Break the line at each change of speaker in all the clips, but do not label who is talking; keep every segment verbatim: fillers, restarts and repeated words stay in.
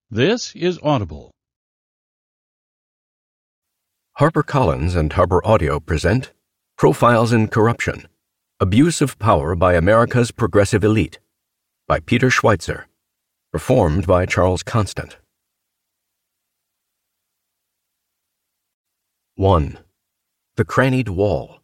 This is Audible.
HarperCollins and Harper Audio present Profiles in Corruption: Abuse of Power by America's Progressive Elite by Peter Schweitzer, performed by Charles Constant. one. The Crannied Wall.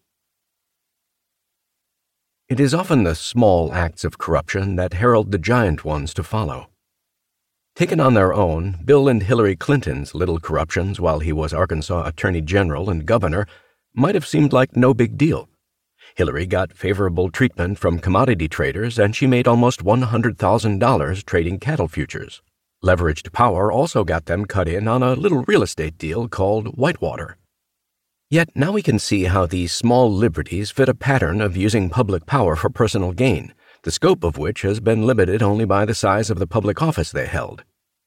It is often the small acts of corruption that herald the giant ones to follow. Taken on their own, Bill and Hillary Clinton's little corruptions while he was Arkansas Attorney General and Governor might have seemed like no big deal. Hillary got favorable treatment from commodity traders, and she made almost one hundred thousand dollars trading cattle futures. Leveraged power also got them cut in on a little real estate deal called Whitewater. Yet now we can see how these small liberties fit a pattern of using public power for personal gain, the scope of which has been limited only by the size of the public office they held.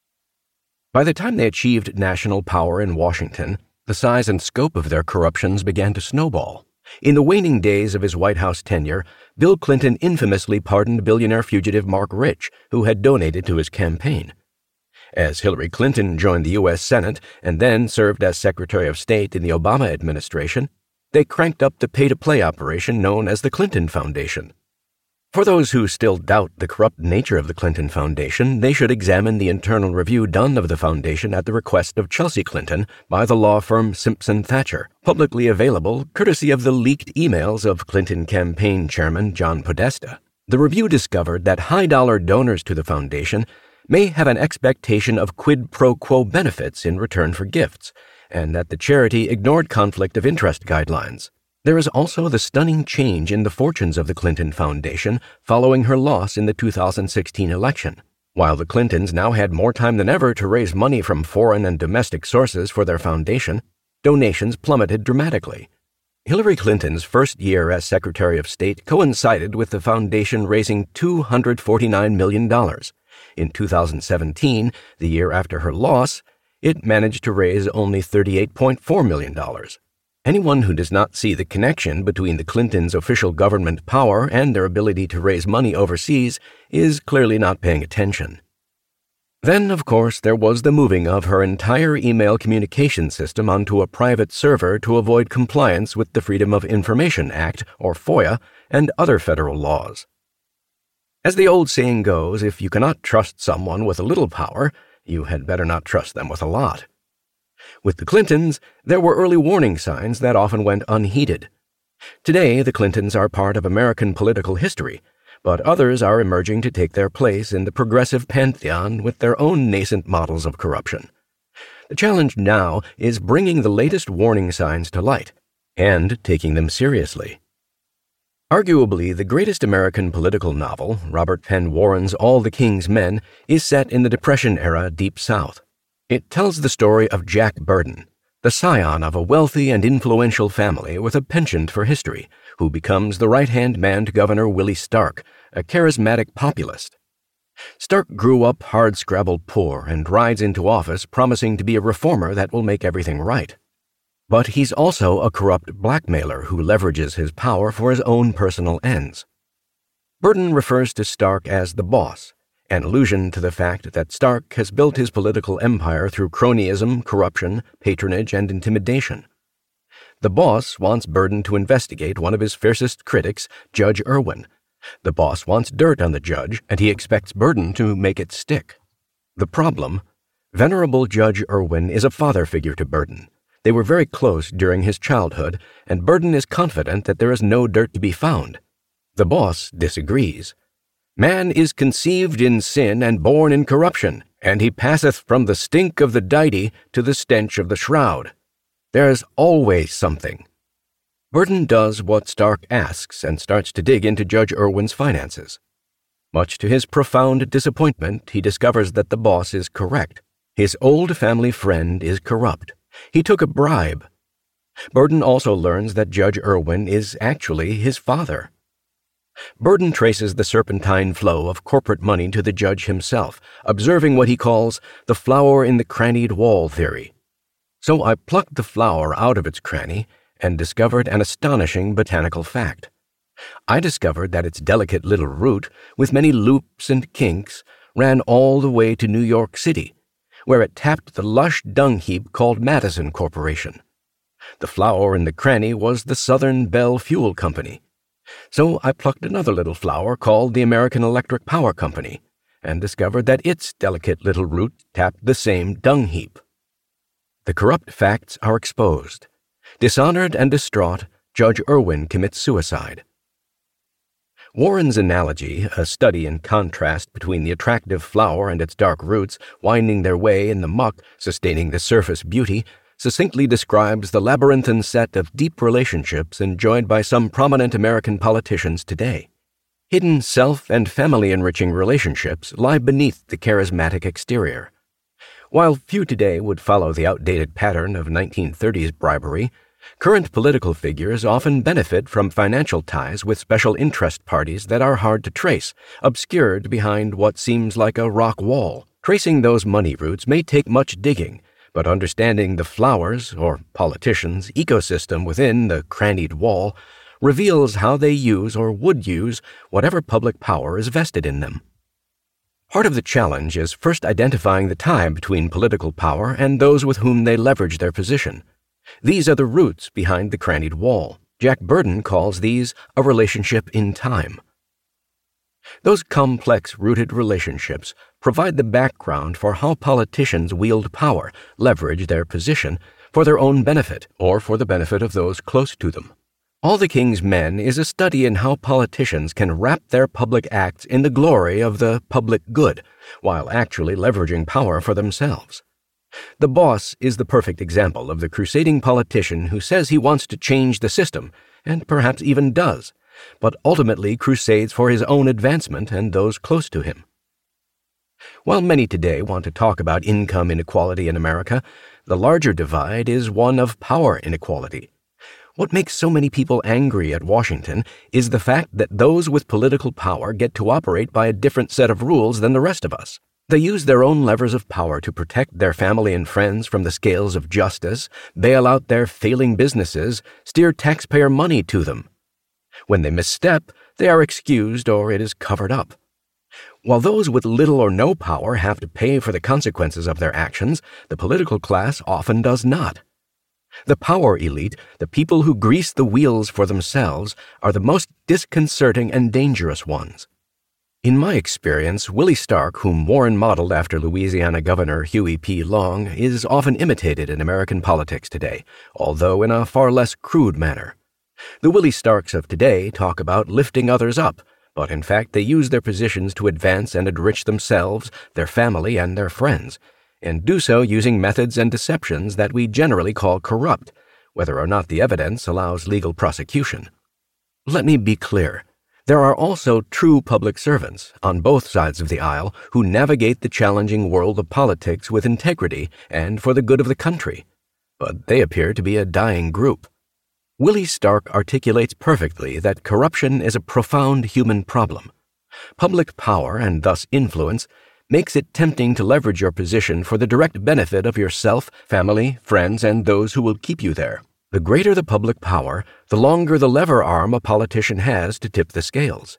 By the time they achieved national power in Washington, the size and scope of their corruptions began to snowball. In the waning days of his White House tenure, Bill Clinton infamously pardoned billionaire fugitive Mark Rich, who had donated to his campaign. As Hillary Clinton joined the U S Senate and then served as Secretary of State in the Obama administration, they cranked up the pay-to-play operation known as the Clinton Foundation. For those who still doubt the corrupt nature of the Clinton Foundation, they should examine the internal review done of the foundation at the request of Chelsea Clinton by the law firm Simpson Thacher, publicly available courtesy of the leaked emails of Clinton campaign chairman John Podesta. The review discovered that high-dollar donors to the foundation may have an expectation of quid pro quo benefits in return for gifts, and that the charity ignored conflict of interest guidelines. There is also the stunning change in the fortunes of the Clinton Foundation following her loss in the two thousand sixteen election. While the Clintons now had more time than ever to raise money from foreign and domestic sources for their foundation, donations plummeted dramatically. Hillary Clinton's first year as Secretary of State coincided with the foundation raising two hundred forty-nine million dollars. In two thousand seventeen, the year after her loss, it managed to raise only thirty-eight point four million dollars. Anyone who does not see the connection between the Clintons' official government power and their ability to raise money overseas is clearly not paying attention. Then, of course, there was the moving of her entire email communication system onto a private server to avoid compliance with the Freedom of Information Act, or FOIA, and other federal laws. As the old saying goes, if you cannot trust someone with a little power, you had better not trust them with a lot. With the Clintons, there were early warning signs that often went unheeded. Today, the Clintons are part of American political history, but others are emerging to take their place in the progressive pantheon with their own nascent models of corruption. The challenge now is bringing the latest warning signs to light and taking them seriously. Arguably, the greatest American political novel, Robert Penn Warren's All the King's Men, is set in the Depression-era Deep South. It tells the story of Jack Burden, the scion of a wealthy and influential family with a penchant for history, who becomes the right-hand man to Governor Willie Stark, a charismatic populist. Stark grew up hard-scrabble poor and rides into office promising to be a reformer that will make everything right. But he's also a corrupt blackmailer who leverages his power for his own personal ends. Burden refers to Stark as the boss, an allusion to the fact that Stark has built his political empire through cronyism, corruption, patronage, and intimidation. The boss wants Burden to investigate one of his fiercest critics, Judge Irwin. The boss wants dirt on the judge, and he expects Burden to make it stick. The problem? Venerable Judge Irwin is a father figure to Burden. They were very close during his childhood, and Burden is confident that there is no dirt to be found. The boss disagrees. Man is conceived in sin and born in corruption, and he passeth from the stink of the deity to the stench of the shroud. There is always something. Burden does what Stark asks and starts to dig into Judge Irwin's finances. Much to his profound disappointment, he discovers that the boss is correct. His old family friend is corrupt. He took a bribe. Burden also learns that Judge Irwin is actually his father. Burden traces the serpentine flow of corporate money to the judge himself, observing what he calls the flower in the crannied wall theory. So I plucked the flower out of its cranny and discovered an astonishing botanical fact. I discovered that its delicate little root, with many loops and kinks, ran all the way to New York City, where it tapped the lush dung heap called Madison Corporation. The flower in the cranny was the Southern Bell Fuel Company. So I plucked another little flower called the American Electric Power Company, and discovered that its delicate little root tapped the same dung heap. The corrupt facts are exposed. Dishonored and distraught, Judge Irwin commits suicide. Warren's analogy, a study in contrast between the attractive flower and its dark roots winding their way in the muck, sustaining the surface beauty, succinctly describes the labyrinthine set of deep relationships enjoyed by some prominent American politicians today. Hidden self- and family-enriching relationships lie beneath the charismatic exterior. While few today would follow the outdated pattern of nineteen thirties bribery, current political figures often benefit from financial ties with special interest parties that are hard to trace, obscured behind what seems like a rock wall. Tracing those money routes may take much digging, but understanding the flowers, or politicians, ecosystem within the crannied wall reveals how they use or would use whatever public power is vested in them. Part of the challenge is first identifying the tie between political power and those with whom they leverage their position. These are the roots behind the crannied wall. Jack Burden calls these a relationship in time. Those complex rooted relationships provide the background for how politicians wield power, leverage their position, for their own benefit or for the benefit of those close to them. All the King's Men is a study in how politicians can wrap their public acts in the glory of the public good, while actually leveraging power for themselves. The boss is the perfect example of the crusading politician who says he wants to change the system, and perhaps even does, but ultimately crusades for his own advancement and those close to him. While many today want to talk about income inequality in America, the larger divide is one of power inequality. What makes so many people angry at Washington is the fact that those with political power get to operate by a different set of rules than the rest of us. They use their own levers of power to protect their family and friends from the scales of justice, bail out their failing businesses, steer taxpayer money to them. When they misstep, they are excused or it is covered up. While those with little or no power have to pay for the consequences of their actions, the political class often does not. The power elite, the people who grease the wheels for themselves, are the most disconcerting and dangerous ones. In my experience, Willie Stark, whom Warren modeled after Louisiana Governor Huey P. Long, is often imitated in American politics today, although in a far less crude manner. The Willie Starks of today talk about lifting others up, but in fact they use their positions to advance and enrich themselves, their family, and their friends, and do so using methods and deceptions that we generally call corrupt, whether or not the evidence allows legal prosecution. Let me be clear. There are also true public servants, on both sides of the aisle, who navigate the challenging world of politics with integrity and for the good of the country. But they appear to be a dying group. Willie Stark articulates perfectly that corruption is a profound human problem. Public power, and thus influence, makes it tempting to leverage your position for the direct benefit of yourself, family, friends, and those who will keep you there. The greater the public power, the longer the lever arm a politician has to tip the scales.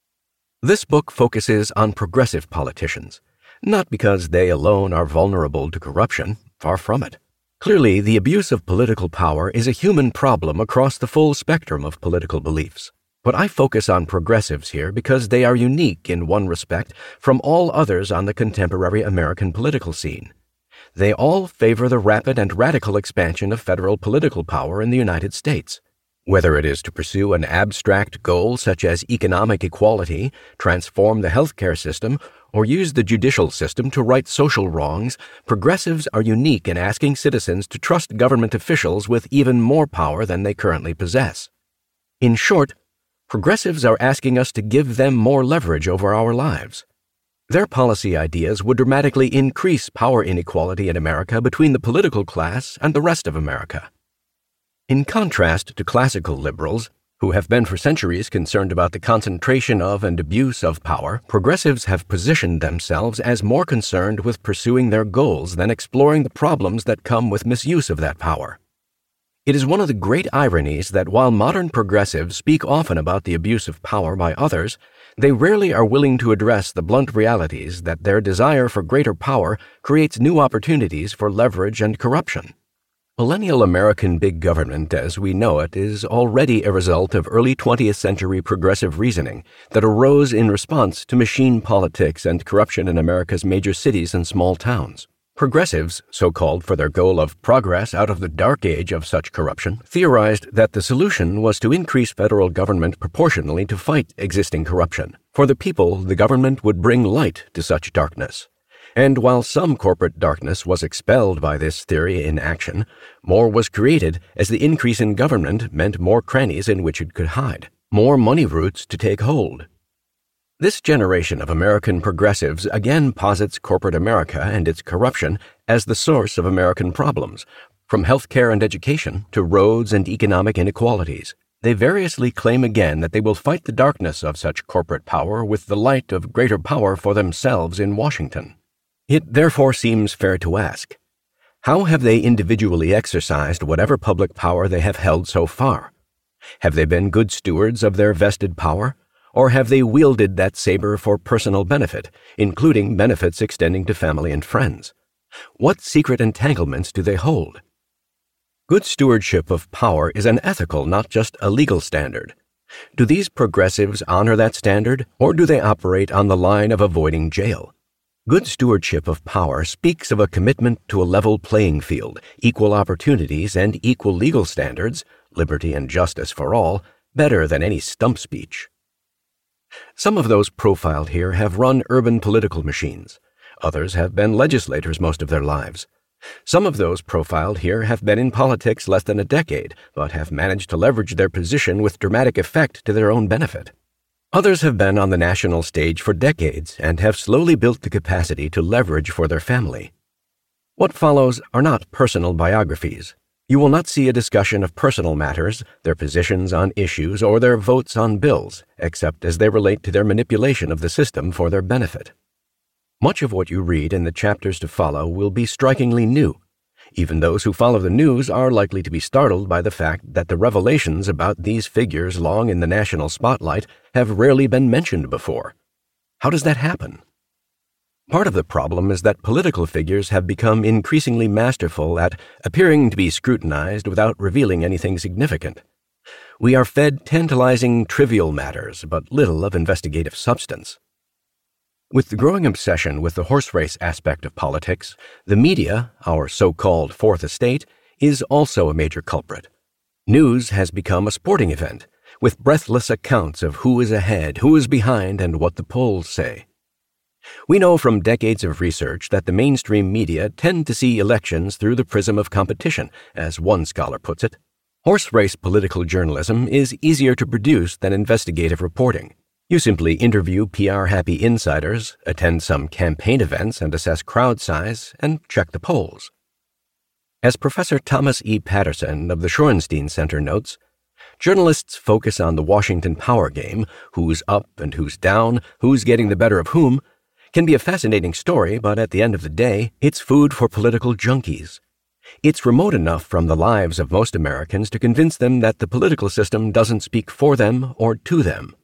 This book focuses on progressive politicians, not because they alone are vulnerable to corruption, far from it. Clearly, the abuse of political power is a human problem across the full spectrum of political beliefs. But I focus on progressives here because they are unique in one respect from all others on the contemporary American political scene. They all favor the rapid and radical expansion of federal political power in the United States. Whether it is to pursue an abstract goal such as economic equality, transform the healthcare system, or use the judicial system to right social wrongs, progressives are unique in asking citizens to trust government officials with even more power than they currently possess. In short, progressives are asking us to give them more leverage over our lives. Their policy ideas would dramatically increase power inequality in America between the political class and the rest of America. In contrast to classical liberals, who have been for centuries concerned about the concentration of and abuse of power, progressives have positioned themselves as more concerned with pursuing their goals than exploring the problems that come with misuse of that power. It is one of the great ironies that while modern progressives speak often about the abuse of power by others, They rarely are willing to address the blunt realities that their desire for greater power creates new opportunities for leverage and corruption. Millennial American big government as we know it is already a result of early twentieth century progressive reasoning that arose in response to machine politics and corruption in America's major cities and small towns. Progressives, so called for their goal of progress out of the dark age of such corruption, theorized that the solution was to increase federal government proportionally to fight existing corruption. For the people, the government would bring light to such darkness. And while some corporate darkness was expelled by this theory in action, more was created as the increase in government meant more crannies in which it could hide, more money routes to take hold. This generation of American progressives again posits corporate America and its corruption as the source of American problems, from healthcare and education to roads and economic inequalities. They variously claim again that they will fight the darkness of such corporate power with the light of greater power for themselves in Washington. It therefore seems fair to ask, how have they individually exercised whatever public power they have held so far? Have they been good stewards of their vested power? Or have they wielded that saber for personal benefit, including benefits extending to family and friends? What secret entanglements do they hold? Good stewardship of power is an ethical, not just a legal standard. Do these progressives honor that standard, or do they operate on the line of avoiding jail? Good stewardship of power speaks of a commitment to a level playing field, equal opportunities, and equal legal standards, liberty and justice for all, better than any stump speech. Some of those profiled here have run urban political machines. Others have been legislators most of their lives. Some of those profiled here have been in politics less than a decade, but have managed to leverage their position with dramatic effect to their own benefit. Others have been on the national stage for decades and have slowly built the capacity to leverage for their family. What follows are not personal biographies. You will not see a discussion of personal matters, their positions on issues, or their votes on bills, except as they relate to their manipulation of the system for their benefit. Much of what you read in the chapters to follow will be strikingly new. Even those who follow the news are likely to be startled by the fact that the revelations about these figures long in the national spotlight have rarely been mentioned before. How does that happen? Part of the problem is that political figures have become increasingly masterful at appearing to be scrutinized without revealing anything significant. We are fed tantalizing trivial matters, but little of investigative substance. With the growing obsession with the horse race aspect of politics, the media, our so-called Fourth Estate, is also a major culprit. News has become a sporting event, with breathless accounts of who is ahead, who is behind, and what the polls say. We know from decades of research that the mainstream media tend to see elections through the prism of competition, as one scholar puts it. Horse race political journalism is easier to produce than investigative reporting. You simply interview P R-happy insiders, attend some campaign events and assess crowd size, and check the polls. As Professor Thomas E. Patterson of the Shorenstein Center notes, journalists focus on the Washington power game, who's up and who's down, who's getting the better of whom, can be a fascinating story, but at the end of the day, it's food for political junkies. It's remote enough from the lives of most Americans to convince them that the political system doesn't speak for them or to them.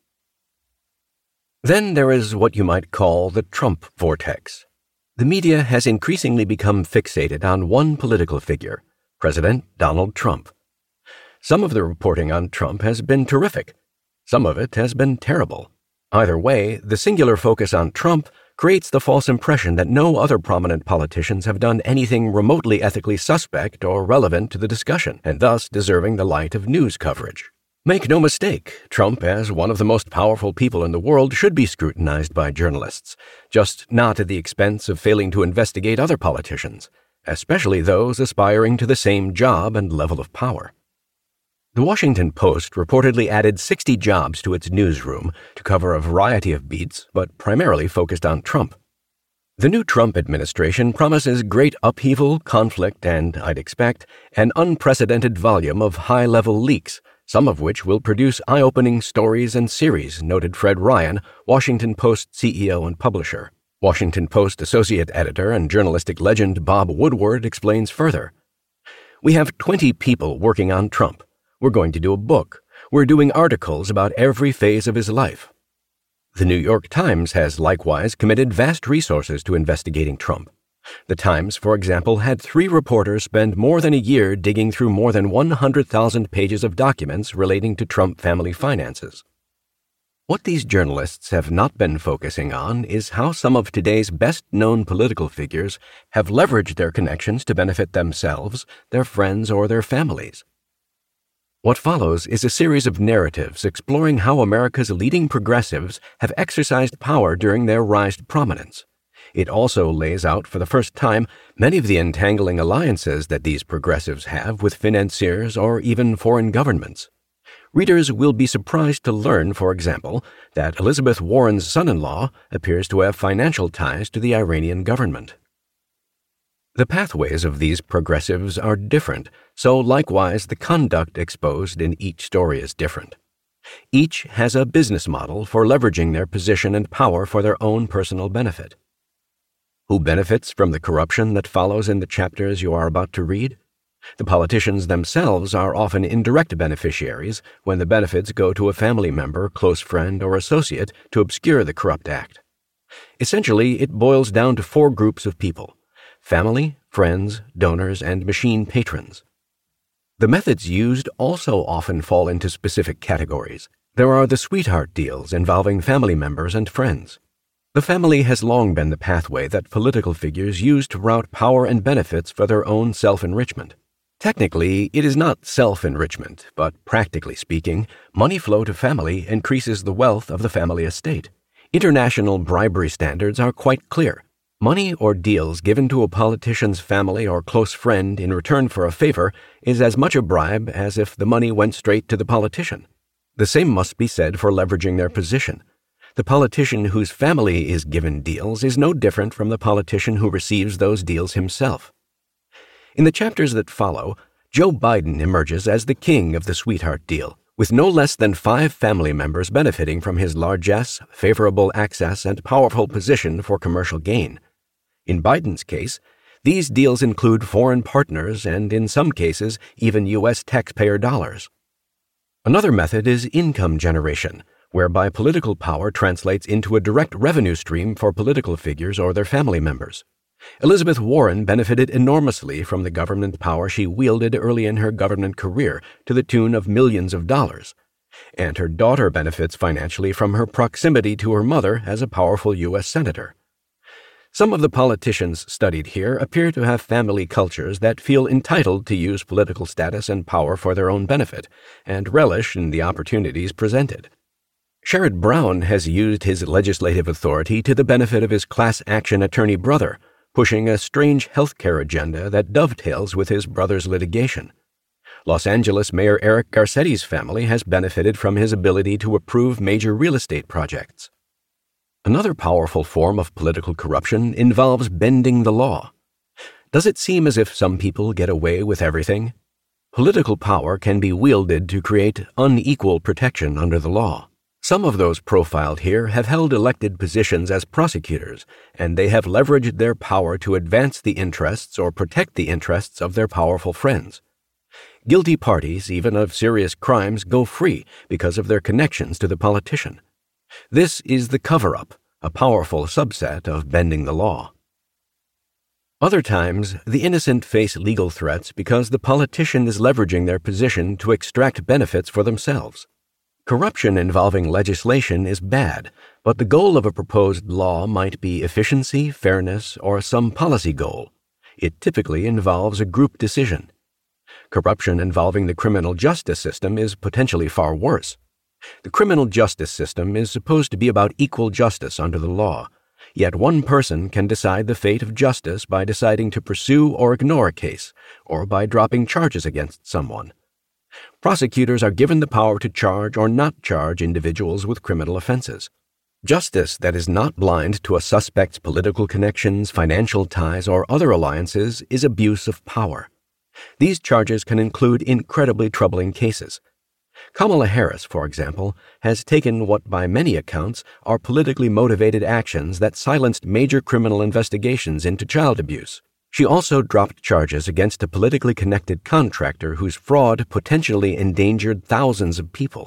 Then there is what you might call the Trump vortex. The media has increasingly become fixated on one political figure, President Donald Trump. Some of the reporting on Trump has been terrific. Some of it has been terrible. Either way, the singular focus on Trump creates the false impression that no other prominent politicians have done anything remotely ethically suspect or relevant to the discussion, and thus deserving the light of news coverage. Make no mistake, Trump, as one of the most powerful people in the world, should be scrutinized by journalists, just not at the expense of failing to investigate other politicians, especially those aspiring to the same job and level of power. The Washington Post reportedly added sixty jobs to its newsroom to cover a variety of beats, but primarily focused on Trump. The new Trump administration promises great upheaval, conflict, and, I'd expect, an unprecedented volume of high-level leaks, some of which will produce eye-opening stories and series, noted Fred Ryan, Washington Post C E O and publisher. Washington Post associate editor and journalistic legend Bob Woodward explains further. We have twenty people working on Trump. We're going to do a book. We're doing articles about every phase of his life. The New York Times has likewise committed vast resources to investigating Trump. The Times, for example, had three reporters spend more than a year digging through more than one hundred thousand pages of documents relating to Trump family finances. What these journalists have not been focusing on is how some of today's best-known political figures have leveraged their connections to benefit themselves, their friends, or their families. What follows is a series of narratives exploring how America's leading progressives have exercised power during their rise to prominence. It also lays out for the first time many of the entangling alliances that these progressives have with financiers or even foreign governments. Readers will be surprised to learn, for example, that Elizabeth Warren's son-in-law appears to have financial ties to the Iranian government. The pathways of these progressives are different, so likewise the conduct exposed in each story is different. Each has a business model for leveraging their position and power for their own personal benefit. Who benefits from the corruption that follows in the chapters you are about to read? The politicians themselves are often indirect beneficiaries when the benefits go to a family member, close friend, or associate to obscure the corrupt act. Essentially, it boils down to four groups of people: family, friends, donors, and machine patrons. The methods used also often fall into specific categories. There are the sweetheart deals involving family members and friends. The family has long been the pathway that political figures use to route power and benefits for their own self-enrichment. Technically, it is not self-enrichment, but practically speaking, money flow to family increases the wealth of the family estate. International bribery standards are quite clear. Money or deals given to a politician's family or close friend in return for a favor is as much a bribe as if the money went straight to the politician. The same must be said for leveraging their position. The politician whose family is given deals is no different from the politician who receives those deals himself. In the chapters that follow, Joe Biden emerges as the king of the sweetheart deal, with no less than five family members benefiting from his largesse, favorable access, and powerful position for commercial gain. In Biden's case, these deals include foreign partners and, in some cases, even U S taxpayer dollars. Another method is income generation, whereby political power translates into a direct revenue stream for political figures or their family members. Elizabeth Warren benefited enormously from the government power she wielded early in her government career to the tune of millions of dollars, and her daughter benefits financially from her proximity to her mother as a powerful U S senator. Some of the politicians studied here appear to have family cultures that feel entitled to use political status and power for their own benefit, and relish in the opportunities presented. Sherrod Brown has used his legislative authority to the benefit of his class action attorney brother, pushing a strange healthcare agenda that dovetails with his brother's litigation. Los Angeles Mayor Eric Garcetti's family has benefited from his ability to approve major real estate projects. Another powerful form of political corruption involves bending the law. Does it seem as if some people get away with everything? Political power can be wielded to create unequal protection under the law. Some of those profiled here have held elected positions as prosecutors, and they have leveraged their power to advance the interests or protect the interests of their powerful friends. Guilty parties, even of serious crimes, go free because of their connections to the politician. This is the cover-up, a powerful subset of bending the law. Other times, the innocent face legal threats because the politician is leveraging their position to extract benefits for themselves. Corruption involving legislation is bad, but the goal of a proposed law might be efficiency, fairness, or some policy goal. It typically involves a group decision. Corruption involving the criminal justice system is potentially far worse. The criminal justice system is supposed to be about equal justice under the law, yet one person can decide the fate of justice by deciding to pursue or ignore a case, or by dropping charges against someone. Prosecutors are given the power to charge or not charge individuals with criminal offenses. Justice that is not blind to a suspect's political connections, financial ties, or other alliances is abuse of power. These charges can include incredibly troubling cases. Kamala Harris, for example, has taken what by many accounts are politically motivated actions that silenced major criminal investigations into child abuse. She also dropped charges against a politically connected contractor whose fraud potentially endangered thousands of people.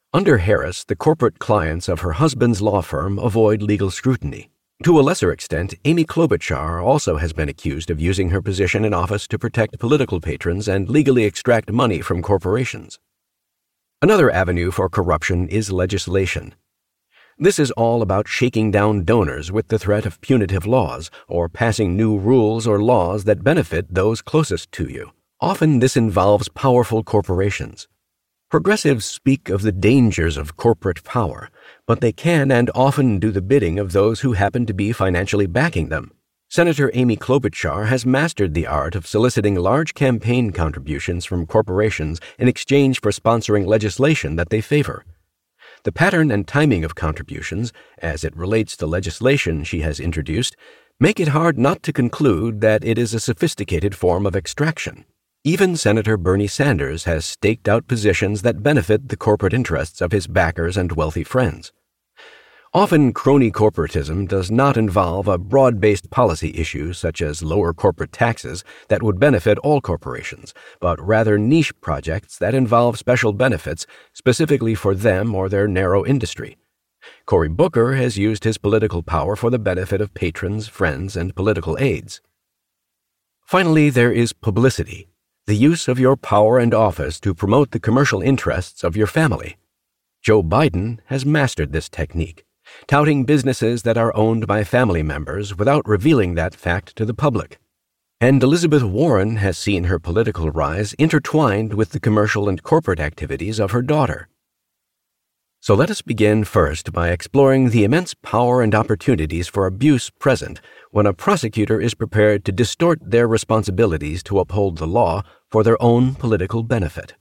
Under Harris, the corporate clients of her husband's law firm avoid legal scrutiny. To a lesser extent, Amy Klobuchar also has been accused of using her position in office to protect political patrons and legally extract money from corporations. Another avenue for corruption is legislation. This is all about shaking down donors with the threat of punitive laws or passing new rules or laws that benefit those closest to you. Often this involves powerful corporations. Progressives speak of the dangers of corporate power, but they can and often do the bidding of those who happen to be financially backing them. Senator Amy Klobuchar has mastered the art of soliciting large campaign contributions from corporations in exchange for sponsoring legislation that they favor. The pattern and timing of contributions, as it relates to legislation she has introduced, make it hard not to conclude that it is a sophisticated form of extraction. Even Senator Bernie Sanders has staked out positions that benefit the corporate interests of his backers and wealthy friends. Often, crony corporatism does not involve a broad-based policy issue such as lower corporate taxes that would benefit all corporations, but rather niche projects that involve special benefits specifically for them or their narrow industry. Cory Booker has used his political power for the benefit of patrons, friends, and political aides. Finally, there is publicity. The use of your power and office to promote the commercial interests of your family. Joe Biden has mastered this technique, touting businesses that are owned by family members without revealing that fact to the public. And Elizabeth Warren has seen her political rise intertwined with the commercial and corporate activities of her daughter. So let us begin first by exploring the immense power and opportunities for abuse present when a prosecutor is prepared to distort their responsibilities to uphold the law for their own political benefit.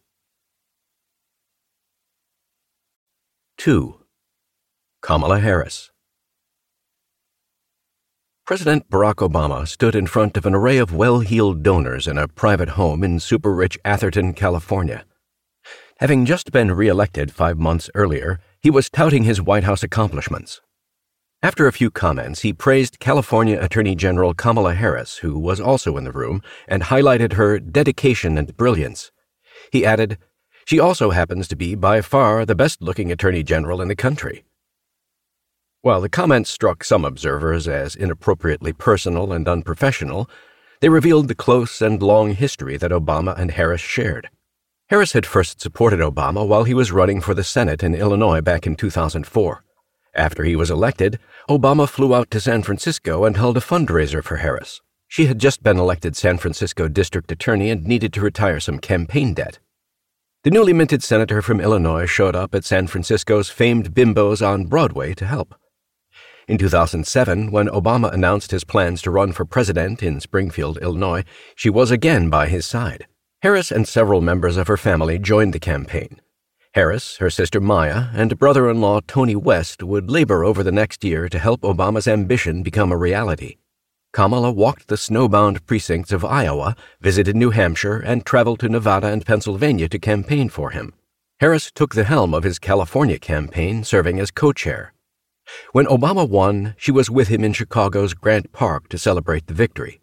two. Kamala Harris. President Barack Obama stood in front of an array of well-heeled donors in a private home in super-rich Atherton, California. Having just been re-elected five months earlier, he was touting his White House accomplishments. After a few comments, he praised California Attorney General Kamala Harris, who was also in the room, and highlighted her dedication and brilliance. He added, "She also happens to be by far the best-looking Attorney General in the country." While the comments struck some observers as inappropriately personal and unprofessional, they revealed the close and long history that Obama and Harris shared. Harris had first supported Obama while he was running for the Senate in Illinois back in two thousand four. After he was elected, Obama flew out to San Francisco and held a fundraiser for Harris. She had just been elected San Francisco District Attorney and needed to retire some campaign debt. The newly minted senator from Illinois showed up at San Francisco's famed Bimbos on Broadway to help. In two thousand seven, when Obama announced his plans to run for president in Springfield, Illinois, she was again by his side. Harris and several members of her family joined the campaign. Harris, her sister Maya, and brother-in-law Tony West would labor over the next year to help Obama's ambition become a reality. Kamala walked the snowbound precincts of Iowa, visited New Hampshire, and traveled to Nevada and Pennsylvania to campaign for him. Harris took the helm of his California campaign, serving as co-chair. When Obama won, she was with him in Chicago's Grant Park to celebrate the victory.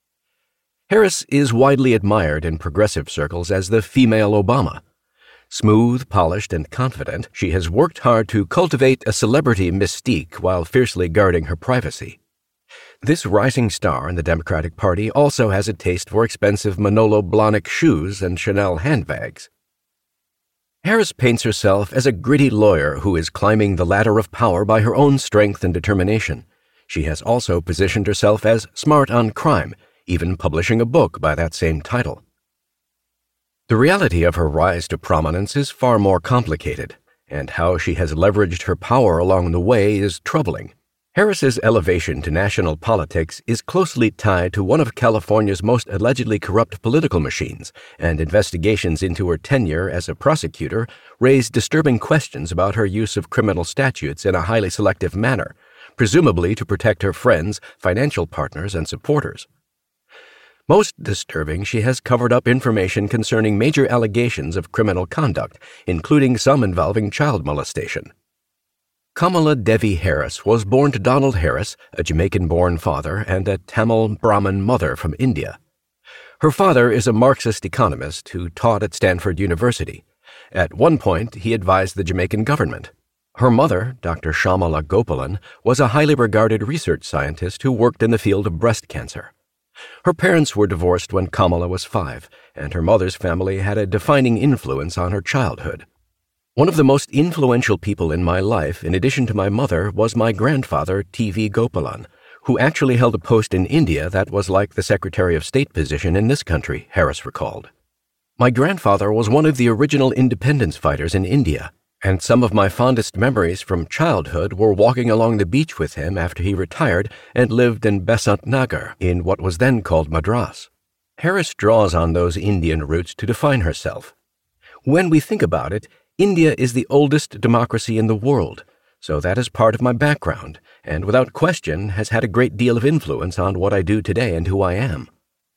Harris is widely admired in progressive circles as the female Obama. Smooth, polished, and confident, she has worked hard to cultivate a celebrity mystique while fiercely guarding her privacy. This rising star in the Democratic Party also has a taste for expensive Manolo Blahnik shoes and Chanel handbags. Harris paints herself as a gritty lawyer who is climbing the ladder of power by her own strength and determination. She has also positioned herself as smart on crime, even publishing a book by that same title. The reality of her rise to prominence is far more complicated, and how she has leveraged her power along the way is troubling. Harris's elevation to national politics is closely tied to one of California's most allegedly corrupt political machines, and investigations into her tenure as a prosecutor raise disturbing questions about her use of criminal statutes in a highly selective manner, presumably to protect her friends, financial partners, and supporters. Most disturbing, she has covered up information concerning major allegations of criminal conduct, including some involving child molestation. Kamala Devi Harris was born to Donald Harris, a Jamaican-born father, and a Tamil Brahmin mother from India. Her father is a Marxist economist who taught at Stanford University, At one point, he advised the Jamaican government. Her mother, Doctor Shamala Gopalan, was a highly regarded research scientist who worked in the field of breast cancer. Her parents were divorced when Kamala was five, and her mother's family had a defining influence on her childhood. One of the most influential people in my life, in addition to my mother, was my grandfather, T V Gopalan, who actually held a post in India that was like the Secretary of State position in this country, Harris recalled. My grandfather was one of the original independence fighters in India, and some of my fondest memories from childhood were walking along the beach with him after he retired and lived in Besant Nagar, in what was then called Madras. Harris draws on those Indian roots to define herself. When we think about it, India is the oldest democracy in the world, so that is part of my background, and without question has had a great deal of influence on what I do today and who I am.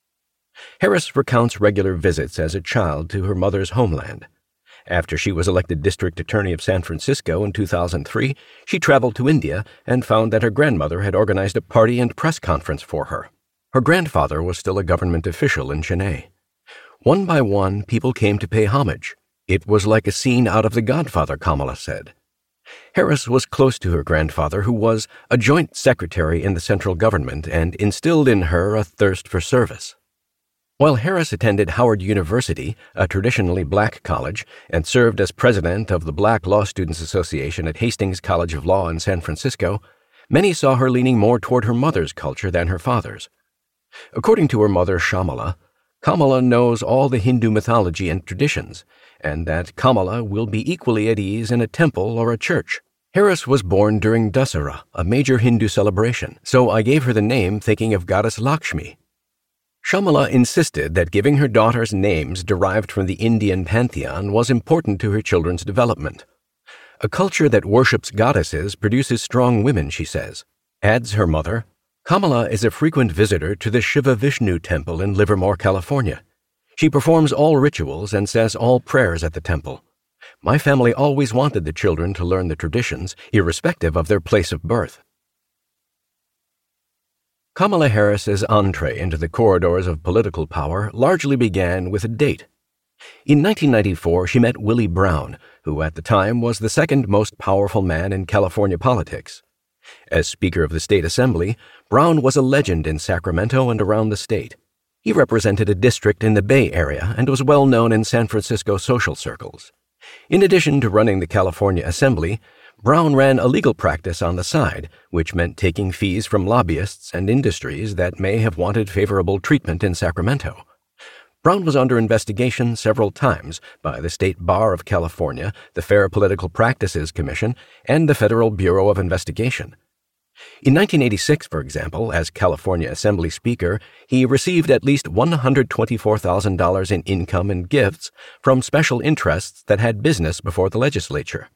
Harris recounts regular visits as a child to her mother's homeland. After she was elected District Attorney of San Francisco in two thousand three, she traveled to India and found that her grandmother had organized a party and press conference for her. Her grandfather was still a government official in Chennai. One by one, people came to pay homage. It was like a scene out of The Godfather, Kamala said. Harris was close to her grandfather, who was a joint secretary in the central government and instilled in her a thirst for service. While Harris attended Howard University, a traditionally black college, and served as president of the Black Law Students Association at Hastings College of Law in San Francisco, many saw her leaning more toward her mother's culture than her father's. According to her mother, Shamala, Kamala knows all the Hindu mythology and traditions, and that Kamala will be equally at ease in a temple or a church. Harris was born during Dasara, a major Hindu celebration, so I gave her the name thinking of goddess Lakshmi. Shamala insisted that giving her daughters names derived from the Indian pantheon was important to her children's development. A culture that worships goddesses produces strong women, she says. Adds her mother, Kamala is a frequent visitor to the Shiva Vishnu temple in Livermore, California. She performs all rituals and says all prayers at the temple. My family always wanted the children to learn the traditions, irrespective of their place of birth. Kamala Harris's entree into the corridors of political power largely began with a date. In nineteen ninety-four, she met Willie Brown, who at the time was the second most powerful man in California politics. As Speaker of the State Assembly, Brown was a legend in Sacramento and around the state. He represented a district in the Bay Area and was well known in San Francisco social circles. In addition to running the California Assembly, Brown ran a legal practice on the side, which meant taking fees from lobbyists and industries that may have wanted favorable treatment in Sacramento. Brown was under investigation several times by the State Bar of California, the Fair Political Practices Commission, and the Federal Bureau of Investigation. In nineteen eighty-six, for example, as California Assembly Speaker, he received at least one hundred twenty-four thousand dollars in income and gifts from special interests that had business before the legislature.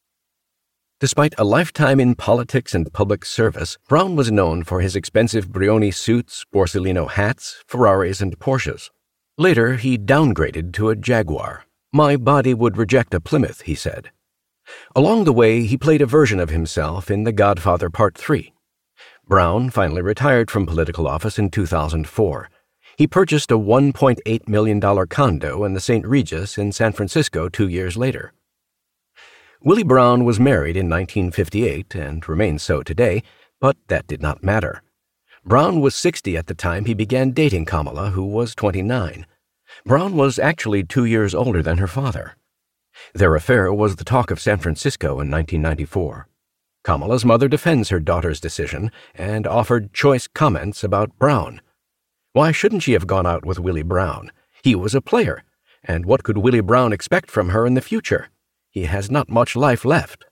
Despite a lifetime in politics and public service, Brown was known for his expensive Brioni suits, Borsellino hats, Ferraris, and Porsches. Later, he downgraded to a Jaguar. My body would reject a Plymouth, he said. Along the way, he played a version of himself in The Godfather Part three. Brown finally retired from political office in two thousand four. He purchased a one point eight million dollars condo in the Saint Regis in San Francisco two years later. Willie Brown was married in nineteen fifty-eight and remains so today, but that did not matter. Brown was sixty at the time he began dating Kamala, who was twenty-nine. Brown was actually two years older than her father. Their affair was the talk of San Francisco in nineteen ninety-four. Kamala's mother defends her daughter's decision and offered choice comments about Brown. Why shouldn't she have gone out with Willie Brown? He was a player, and what could Willie Brown expect from her in the future? He has not much life left.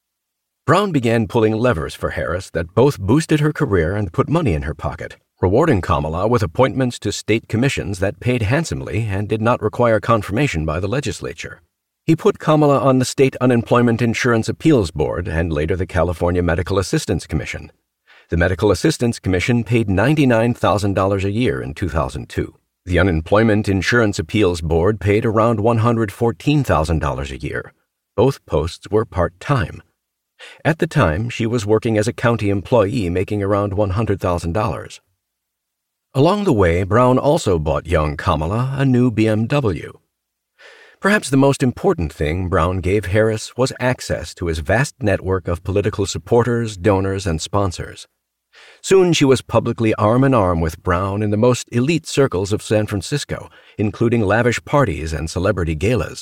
Brown began pulling levers for Harris that both boosted her career and put money in her pocket, rewarding Kamala with appointments to state commissions that paid handsomely and did not require confirmation by the legislature. He put Kamala on the State Unemployment Insurance Appeals Board and later the California Medical Assistance Commission. The Medical Assistance Commission paid ninety-nine thousand dollars a year in two thousand two. The Unemployment Insurance Appeals Board paid around one hundred fourteen thousand dollars a year. Both posts were part-time. At the time, she was working as a county employee making around one hundred thousand dollars. Along the way, Brown also bought young Kamala a new B M W. Perhaps the most important thing Brown gave Harris was access to his vast network of political supporters, donors, and sponsors. Soon she was publicly arm in arm with Brown in the most elite circles of San Francisco, including lavish parties and celebrity galas.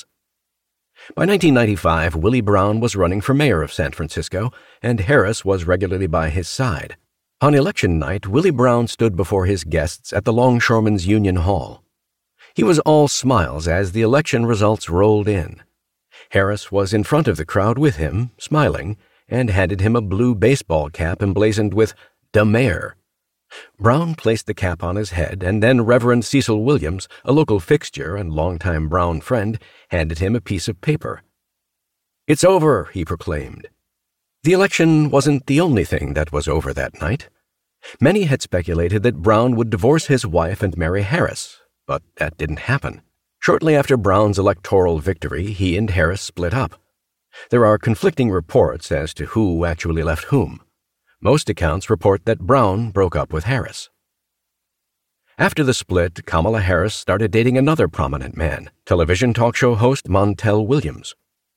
By nineteen ninety-five, Willie Brown was running for mayor of San Francisco, and Harris was regularly by his side. On election night, Willie Brown stood before his guests at the Longshoremen's Union Hall. He was all smiles as the election results rolled in. Harris was in front of the crowd with him, smiling, and handed him a blue baseball cap emblazoned with "Da Mayor." Brown placed the cap on his head, and then Reverend Cecil Williams, a local fixture and longtime Brown friend, handed him a piece of paper. "It's over," he proclaimed. The election wasn't the only thing that was over that night. Many had speculated that Brown would divorce his wife and marry Harris, but that didn't happen. Shortly after Brown's electoral victory, he and Harris split up. There are conflicting reports as to who actually left whom. Most accounts report that Brown broke up with Harris. After the split, Kamala Harris started dating another prominent man, television talk show host Montel Williams.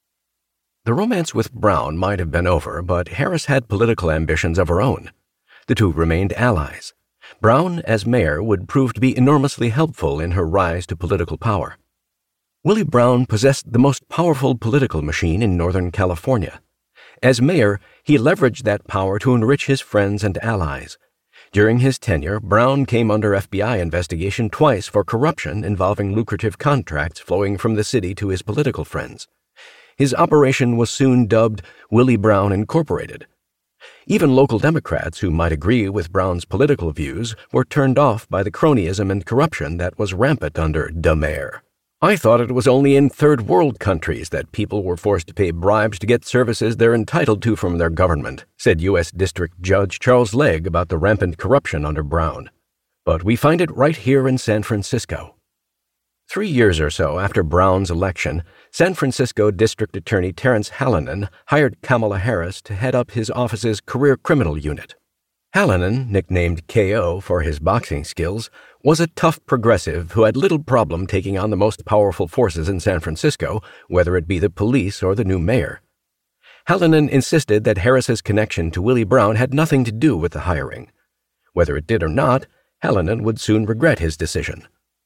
The romance with Brown might have been over, but Harris had political ambitions of her own. The two remained allies. Brown, as mayor, would prove to be enormously helpful in her rise to political power. Willie Brown possessed the most powerful political machine in Northern California. As mayor, he leveraged that power to enrich his friends and allies. During his tenure, Brown came under F B I investigation twice for corruption involving lucrative contracts flowing from the city to his political friends. His operation was soon dubbed Willie Brown Incorporated. Even local Democrats who might agree with Brown's political views were turned off by the cronyism and corruption that was rampant under Da Mayor. "I thought it was only in third world countries that people were forced to pay bribes to get services they're entitled to from their government," said U S District Judge Charles Legg about the rampant corruption under Brown. "But we find it right here in San Francisco." Three years or so after Brown's election, San Francisco District Attorney Terrence Hallinan hired Kamala Harris to head up his office's career criminal unit. Hallinan, nicknamed K O for his boxing skills, was a tough progressive who had little problem taking on the most powerful forces in San Francisco, whether it be the police or the new mayor. Hallinan insisted that Harris's connection to Willie Brown had nothing to do with the hiring. Whether it did or not, Hallinan would soon regret his decision.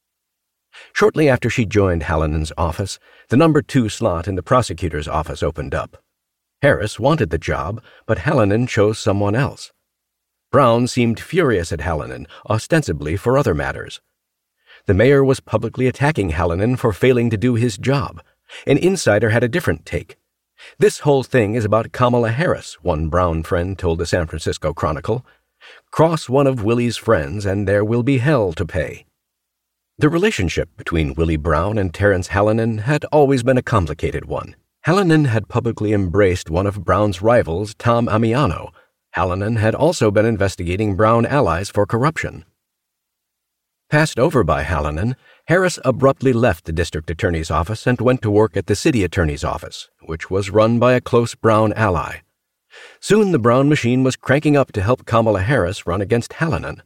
Shortly after she joined Hallinan's office, the number two slot in the prosecutor's office opened up. Harris wanted the job, but Hallinan chose someone else. Brown seemed furious at Hallinan, ostensibly for other matters. The mayor was publicly attacking Hallinan for failing to do his job. An insider had a different take. "This whole thing is about Kamala Harris," one Brown friend told the San Francisco Chronicle. "Cross one of Willie's friends and there will be hell to pay." The relationship between Willie Brown and Terrence Hallinan had always been a complicated one. Hallinan had publicly embraced one of Brown's rivals, Tom Amiano. Hallinan had also been investigating Brown allies for corruption. Passed over by Hallinan, Harris abruptly left the district attorney's office and went to work at the city attorney's office, which was run by a close Brown ally. Soon the Brown machine was cranking up to help Kamala Harris run against Hallinan.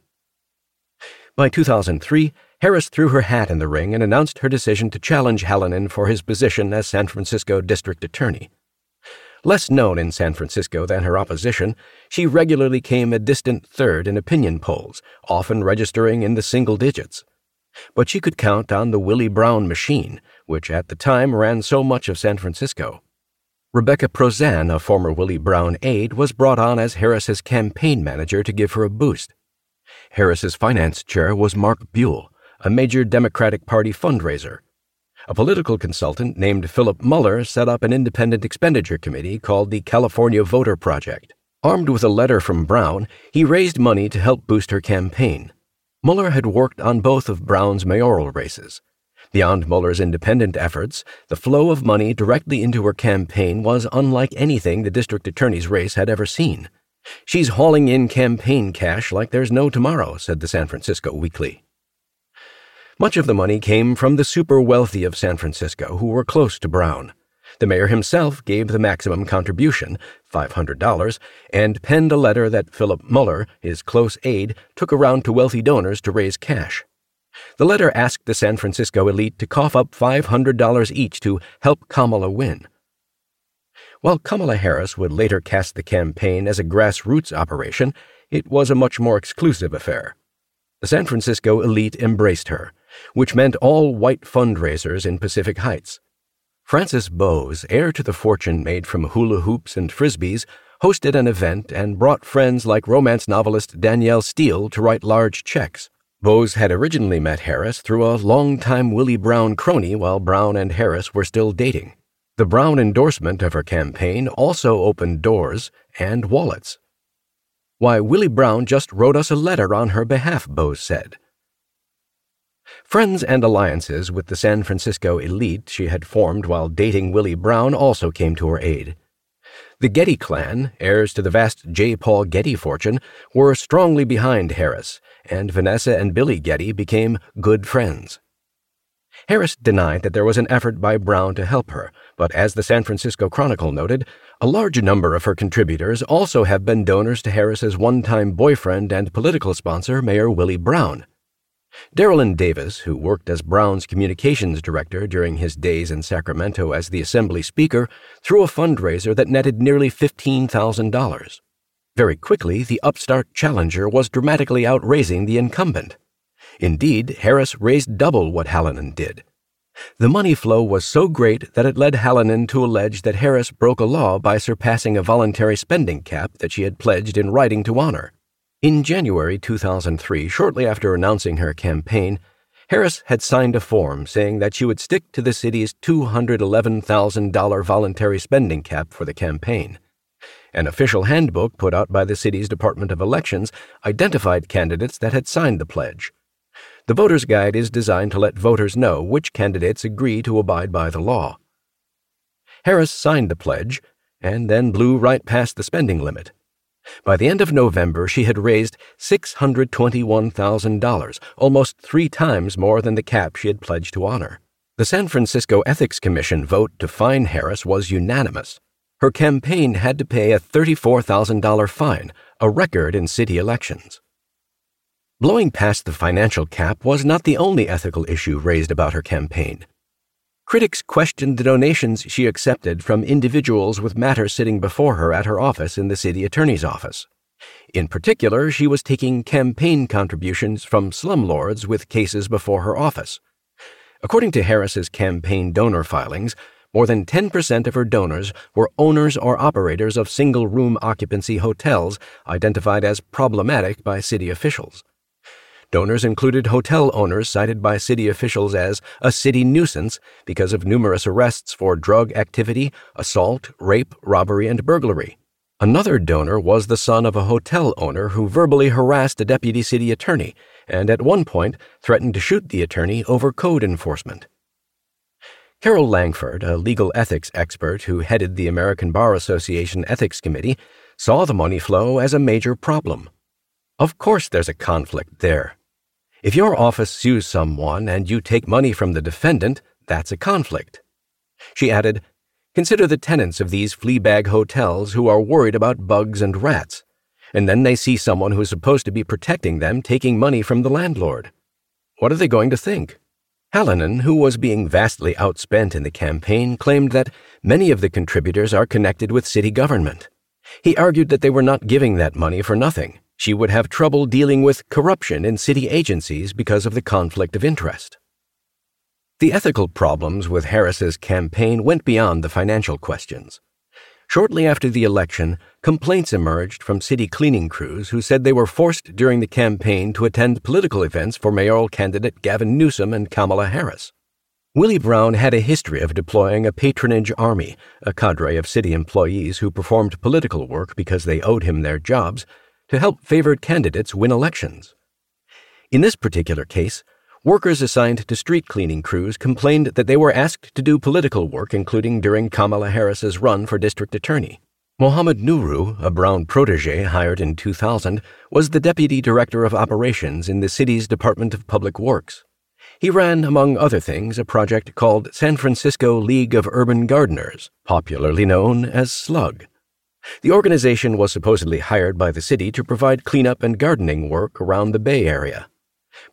By two thousand three, Harris threw her hat in the ring and announced her decision to challenge Hallinan for his position as San Francisco district attorney. Less known in San Francisco than her opposition, she regularly came a distant third in opinion polls, often registering in the single digits. But she could count on the Willie Brown machine, which at the time ran so much of San Francisco. Rebecca Prozan, a former Willie Brown aide, was brought on as Harris's campaign manager to give her a boost. Harris's finance chair was Mark Buell, a major Democratic Party fundraiser. A political consultant named Philip Muller set up an independent expenditure committee called the California Voter Project. Armed with a letter from Brown, he raised money to help boost her campaign. Muller had worked on both of Brown's mayoral races. Beyond Muller's independent efforts, the flow of money directly into her campaign was unlike anything the district attorney's race had ever seen. "She's hauling in campaign cash like there's no tomorrow," said the San Francisco Weekly. Much of the money came from the super wealthy of San Francisco who were close to Brown. The mayor himself gave the maximum contribution, five hundred dollars, and penned a letter that Philip Muller, his close aide, took around to wealthy donors to raise cash. The letter asked the San Francisco elite to cough up five hundred dollars each to help Kamala win. While Kamala Harris would later cast the campaign as a grassroots operation, it was a much more exclusive affair. The San Francisco elite embraced her, which meant all white fundraisers in Pacific Heights. Francis Bowes, heir to the fortune made from hula hoops and frisbees, hosted an event and brought friends like romance novelist Danielle Steele to write large checks. Bowes had originally met Harris through a longtime Willie Brown crony while Brown and Harris were still dating. The Brown endorsement of her campaign also opened doors and wallets. "Why, Willie Brown just wrote us a letter on her behalf," Bowes said. Friends and alliances with the San Francisco elite she had formed while dating Willie Brown also came to her aid. The Getty clan, heirs to the vast J. Paul Getty fortune, were strongly behind Harris, and Vanessa and Billy Getty became good friends. Harris denied that there was an effort by Brown to help her, but as the San Francisco Chronicle noted, a large number of her contributors also have been donors to Harris's one-time boyfriend and political sponsor, Mayor Willie Brown. Darrellyn Davis, who worked as Brown's communications director during his days in Sacramento as the Assembly Speaker, threw a fundraiser that netted nearly fifteen thousand dollars. Very quickly, the upstart challenger was dramatically outraising the incumbent. Indeed, Harris raised double what Hallinan did. The money flow was so great that it led Hallinan to allege that Harris broke a law by surpassing a voluntary spending cap that she had pledged in writing to honor. In January two thousand three, shortly after announcing her campaign, Harris had signed a form saying that she would stick to the city's two hundred eleven thousand dollars voluntary spending cap for the campaign. An official handbook put out by the city's Department of Elections identified candidates that had signed the pledge. The Voter's Guide is designed to let voters know which candidates agree to abide by the law. Harris signed the pledge and then blew right past the spending limit. By the end of November, she had raised six hundred twenty-one thousand dollars, almost three times more than the cap she had pledged to honor. The San Francisco Ethics Commission vote to fine Harris was unanimous. Her campaign had to pay a thirty-four thousand dollars fine, a record in city elections. Blowing past the financial cap was not the only ethical issue raised about her campaign. Critics questioned the donations she accepted from individuals with matters sitting before her at her office in the city attorney's office. In particular, she was taking campaign contributions from slumlords with cases before her office. According to Harris's campaign donor filings, more than ten percent of her donors were owners or operators of single-room occupancy hotels identified as problematic by city officials. Donors included hotel owners cited by city officials as a city nuisance because of numerous arrests for drug activity, assault, rape, robbery, and burglary. Another donor was the son of a hotel owner who verbally harassed a deputy city attorney and at one point threatened to shoot the attorney over code enforcement. Carol Langford, a legal ethics expert who headed the American Bar Association Ethics Committee, saw the money flow as a major problem. Of course there's a conflict there. If your office sues someone and you take money from the defendant, that's a conflict. She added, "Consider the tenants of these fleabag hotels who are worried about bugs and rats, and then they see someone who's supposed to be protecting them taking money from the landlord. What are they going to think?" Hallinan, who was being vastly outspent in the campaign, claimed that many of the contributors are connected with city government. He argued that they were not giving that money for nothing. She would have trouble dealing with corruption in city agencies because of the conflict of interest. The ethical problems with Harris's campaign went beyond the financial questions. Shortly after the election, complaints emerged from city cleaning crews who said they were forced during the campaign to attend political events for mayoral candidate Gavin Newsom and Kamala Harris. Willie Brown had a history of deploying a patronage army, a cadre of city employees who performed political work because they owed him their jobs, to help favored candidates win elections. In this particular case, workers assigned to street cleaning crews complained that they were asked to do political work, including during Kamala Harris's run for district attorney. Mohammed Nuru, a Brown protege hired in two thousand, was the deputy director of operations in the city's Department of Public Works. He ran, among other things, a project called San Francisco League of Urban Gardeners, popularly known as SLUG. The organization was supposedly hired by the city to provide cleanup and gardening work around the Bay Area.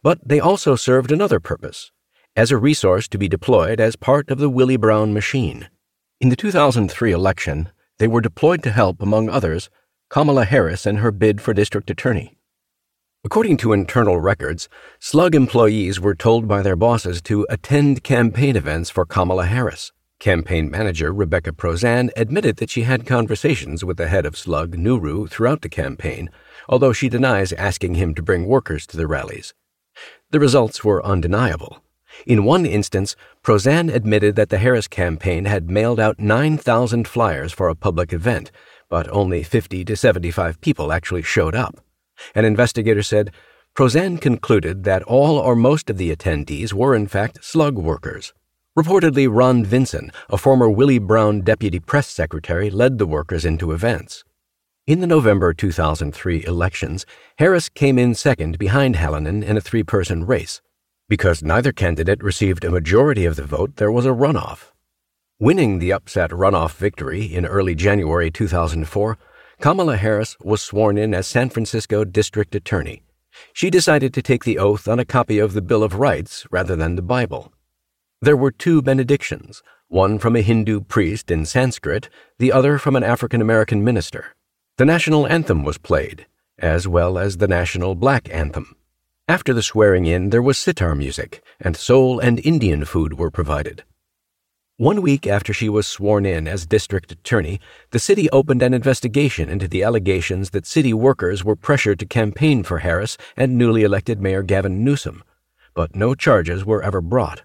But they also served another purpose, as a resource to be deployed as part of the Willie Brown machine. In the two thousand three election, they were deployed to help, among others, Kamala Harris in her bid for district attorney. According to internal records, Slug employees were told by their bosses to attend campaign events for Kamala Harris. Campaign manager Rebecca Prozan admitted that she had conversations with the head of Slug, Nuru, throughout the campaign, although she denies asking him to bring workers to the rallies. The results were undeniable. In one instance, Prozan admitted that the Harris campaign had mailed out nine thousand flyers for a public event, but only fifty to seventy-five people actually showed up. An investigator said, Prozan concluded that all or most of the attendees were in fact Slug workers. Reportedly, Ron Vinson, a former Willie Brown deputy press secretary, led the workers into events. In the November two thousand three elections, Harris came in second behind Hallinan in a three-person race. Because neither candidate received a majority of the vote, there was a runoff. Winning the upset runoff victory in early January two thousand four, Kamala Harris was sworn in as San Francisco District Attorney. She decided to take the oath on a copy of the Bill of Rights rather than the Bible. There were two benedictions, one from a Hindu priest in Sanskrit, the other from an African-American minister. The national anthem was played, as well as the national black anthem. After the swearing-in, there was sitar music, and soul and Indian food were provided. One week after she was sworn in as district attorney, the city opened an investigation into the allegations that city workers were pressured to campaign for Harris and newly elected Mayor Gavin Newsom, but no charges were ever brought.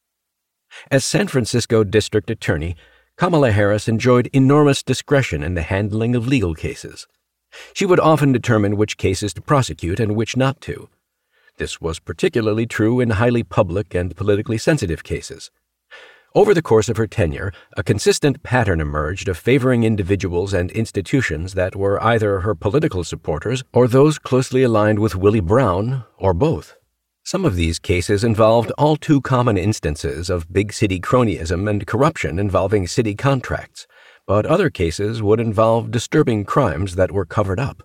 As San Francisco District Attorney, Kamala Harris enjoyed enormous discretion in the handling of legal cases. She would often determine which cases to prosecute and which not to. This was particularly true in highly public and politically sensitive cases. Over the course of her tenure, a consistent pattern emerged of favoring individuals and institutions that were either her political supporters or those closely aligned with Willie Brown, or both. Some of these cases involved all too common instances of big city cronyism and corruption involving city contracts, but other cases would involve disturbing crimes that were covered up.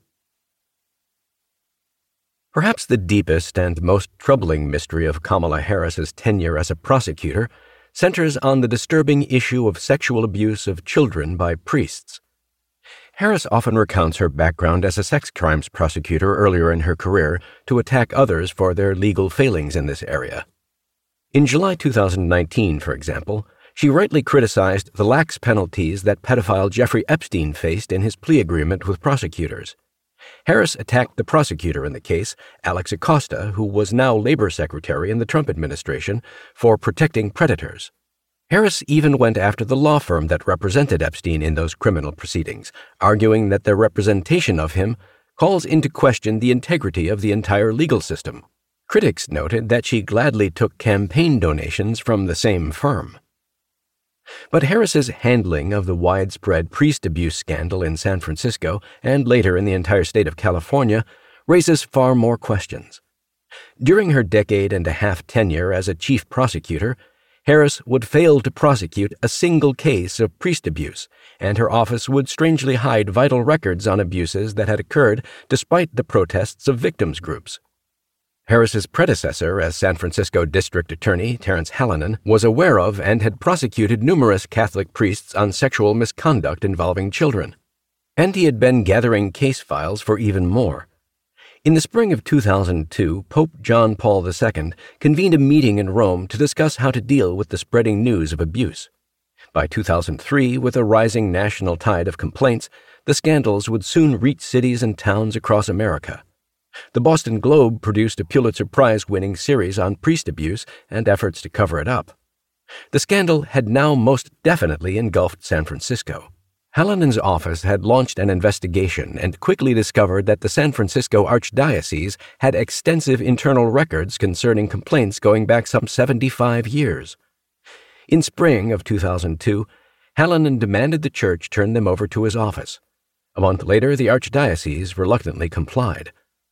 Perhaps the deepest and most troubling mystery of Kamala Harris's tenure as a prosecutor centers on the disturbing issue of sexual abuse of children by priests. Harris often recounts her background as a sex crimes prosecutor earlier in her career to attack others for their legal failings in this area. In July two thousand nineteen, for example, she rightly criticized the lax penalties that pedophile Jeffrey Epstein faced in his plea agreement with prosecutors. Harris attacked the prosecutor in the case, Alex Acosta, who was now labor secretary in the Trump administration, for protecting predators. Harris even went after the law firm that represented Epstein in those criminal proceedings, arguing that their representation of him calls into question the integrity of the entire legal system. Critics noted that she gladly took campaign donations from the same firm. But Harris's handling of the widespread priest abuse scandal in San Francisco and later in the entire state of California raises far more questions. During her decade and a half tenure as a chief prosecutor, Harris would fail to prosecute a single case of priest abuse, and her office would strangely hide vital records on abuses that had occurred despite the protests of victims groups. Harris's predecessor as San Francisco District Attorney, Terrence Hallinan, was aware of and had prosecuted numerous Catholic priests on sexual misconduct involving children. And he had been gathering case files for even more. In the spring of two thousand two, Pope John Paul the Second convened a meeting in Rome to discuss how to deal with the spreading news of abuse. By two thousand three, with a rising national tide of complaints, the scandals would soon reach cities and towns across America. The Boston Globe produced a Pulitzer Prize-winning series on priest abuse and efforts to cover it up. The scandal had now most definitely engulfed San Francisco. Hallinan's office had launched an investigation and quickly discovered that the San Francisco Archdiocese had extensive internal records concerning complaints going back some seventy-five years. In spring of two thousand two, Hallinan demanded the church turn them over to his office. A month later, the Archdiocese reluctantly complied.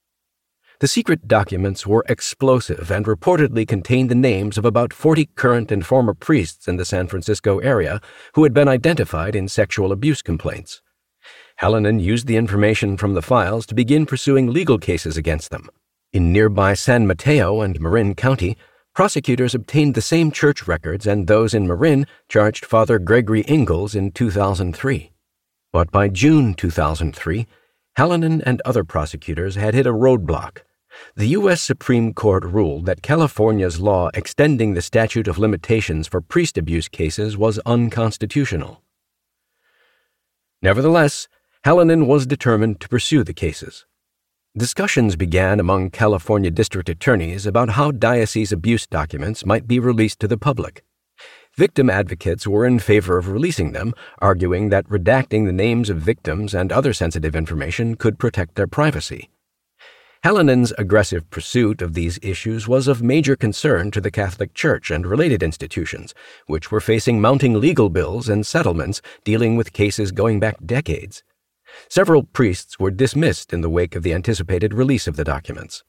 The secret documents were explosive and reportedly contained the names of about forty current and former priests in the San Francisco area who had been identified in sexual abuse complaints. Hallinan used the information from the files to begin pursuing legal cases against them. In nearby San Mateo and Marin County, prosecutors obtained the same church records, and those in Marin charged Father Gregory Ingalls in two thousand three. But by June two thousand three, Hallinan and other prosecutors had hit a roadblock. The U S Supreme Court ruled that California's law extending the statute of limitations for priest abuse cases was unconstitutional. Nevertheless, Hallinan was determined to pursue the cases. Discussions began among California district attorneys about how diocese abuse documents might be released to the public. Victim advocates were in favor of releasing them, arguing that redacting the names of victims and other sensitive information could protect their privacy. Hallinan's aggressive pursuit of these issues was of major concern to the Catholic Church and related institutions, which were facing mounting legal bills and settlements dealing with cases going back decades. Several priests were dismissed in the wake of the anticipated release of the documents.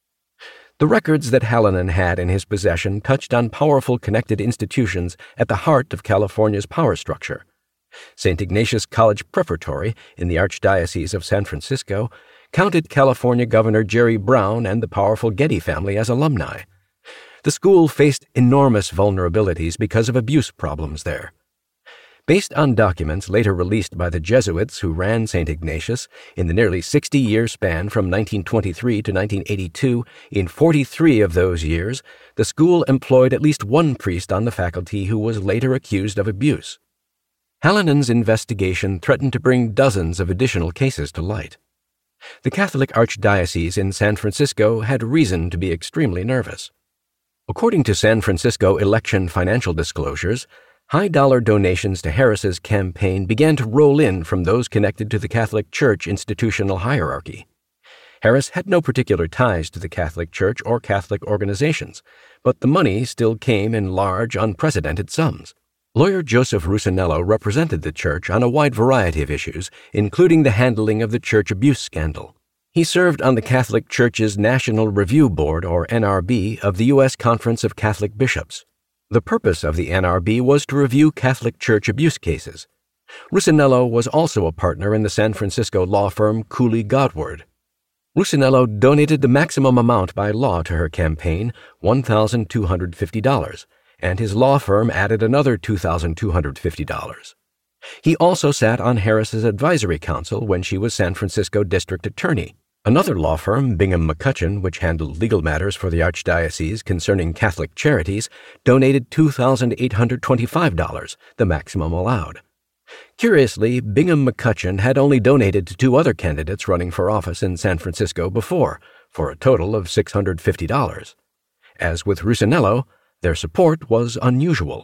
The records that Hallinan had in his possession touched on powerful connected institutions at the heart of California's power structure. Saint Ignatius College Preparatory in the Archdiocese of San Francisco counted California Governor Jerry Brown and the powerful Getty family as alumni. The school faced enormous vulnerabilities because of abuse problems there. Based on documents later released by the Jesuits who ran Saint Ignatius in the nearly sixty-year span from nineteen twenty-three to nineteen eighty-two, in forty-three of those years, the school employed at least one priest on the faculty who was later accused of abuse. Hallinan's investigation threatened to bring dozens of additional cases to light. The Catholic Archdiocese in San Francisco had reason to be extremely nervous. According to San Francisco election financial disclosures, high-dollar donations to Harris's campaign began to roll in from those connected to the Catholic Church institutional hierarchy. Harris had no particular ties to the Catholic Church or Catholic organizations, but the money still came in large, unprecedented sums. Lawyer Joseph Rusinello represented the church on a wide variety of issues, including the handling of the church abuse scandal. He served on the Catholic Church's National Review Board, or N R B, of the U S Conference of Catholic Bishops. The purpose of the N R B was to review Catholic Church abuse cases. Rusinello was also a partner in the San Francisco law firm Cooley Godward. Rusinello donated the maximum amount by law to her campaign, one thousand two hundred fifty dollars, and his law firm added another two thousand two hundred fifty dollars. He also sat on Harris's advisory council when she was San Francisco district attorney. Another law firm, Bingham McCutcheon, which handled legal matters for the Archdiocese concerning Catholic charities, donated two thousand eight hundred twenty-five dollars, the maximum allowed. Curiously, Bingham McCutcheon had only donated to two other candidates running for office in San Francisco before, for a total of six hundred fifty dollars. As with Rusinello, their support was unusual.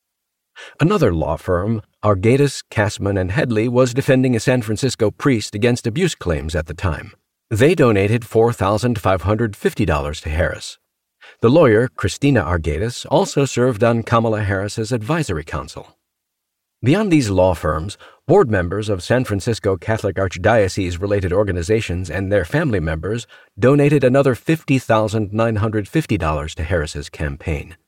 Another law firm, Argatis, Cassman, and Headley, was defending a San Francisco priest against abuse claims at the time. They donated four thousand five hundred fifty dollars to Harris. The lawyer, Christina Argatis, also served on Kamala Harris's advisory council. Beyond these law firms, board members of San Francisco Catholic Archdiocese-related organizations and their family members donated another fifty thousand nine hundred fifty dollars to Harris's campaign.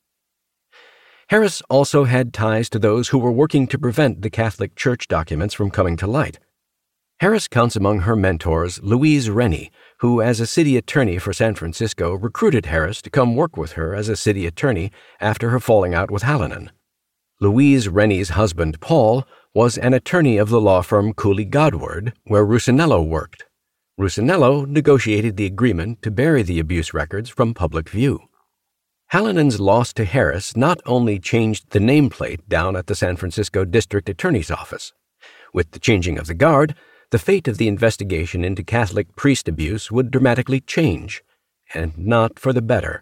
Harris also had ties to those who were working to prevent the Catholic Church documents from coming to light. Harris counts among her mentors Louise Rennie, who, as a city attorney for San Francisco, recruited Harris to come work with her as a city attorney after her falling out with Hallinan. Louise Rennie's husband, Paul, was an attorney of the law firm Cooley Godward, where Rusinello worked. Rusinello negotiated the agreement to bury the abuse records from public view. Hallinan's loss to Harris not only changed the nameplate down at the San Francisco District Attorney's Office. With the changing of the guard, the fate of the investigation into Catholic priest abuse would dramatically change, and not for the better.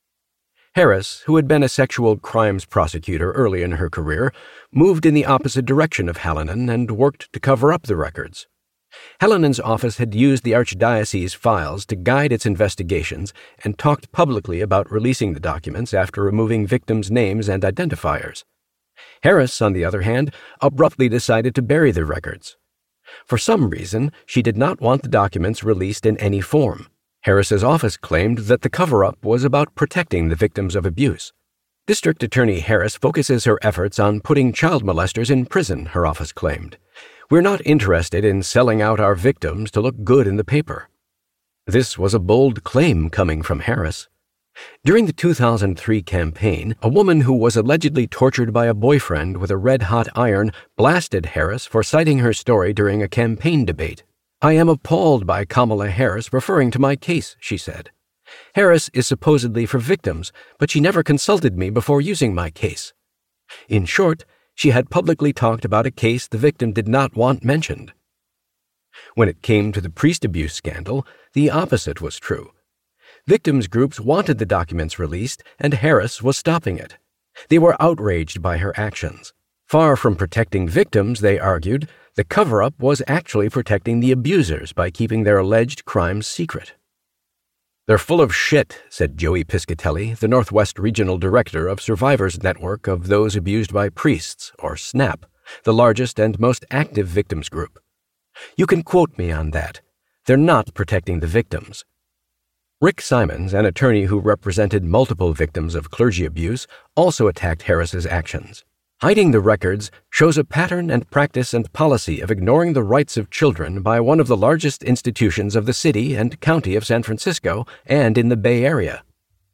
Harris, who had been a sexual crimes prosecutor early in her career, moved in the opposite direction of Hallinan and worked to cover up the records. Hallinan's office had used the Archdiocese files to guide its investigations and talked publicly about releasing the documents after removing victims' names and identifiers. Harris, on the other hand, abruptly decided to bury the records. For some reason, she did not want the documents released in any form. Harris's office claimed that the cover-up was about protecting the victims of abuse. District Attorney Harris focuses her efforts on putting child molesters in prison, her office claimed. We're not interested in selling out our victims to look good in the paper. This was a bold claim coming from Harris. During the two thousand three campaign, a woman who was allegedly tortured by a boyfriend with a red-hot iron blasted Harris for citing her story during a campaign debate. "I am appalled by Kamala Harris referring to my case," she said. "Harris is supposedly for victims, but she never consulted me before using my case." In short, she had publicly talked about a case the victim did not want mentioned. When it came to the priest abuse scandal, the opposite was true. Victims groups wanted the documents released, and Harris was stopping it. They were outraged by her actions. Far from protecting victims, they argued, the cover-up was actually protecting the abusers by keeping their alleged crimes secret. "They're full of shit," said Joey Piscatelli, the Northwest Regional Director of Survivors Network of Those Abused by Priests, or SNAP, the largest and most active victims group. "You can quote me on that. They're not protecting the victims." Rick Simons, an attorney who represented multiple victims of clergy abuse, also attacked Harris's actions. "Hiding the records shows a pattern and practice and policy of ignoring the rights of children by one of the largest institutions of the city and county of San Francisco and in the Bay Area."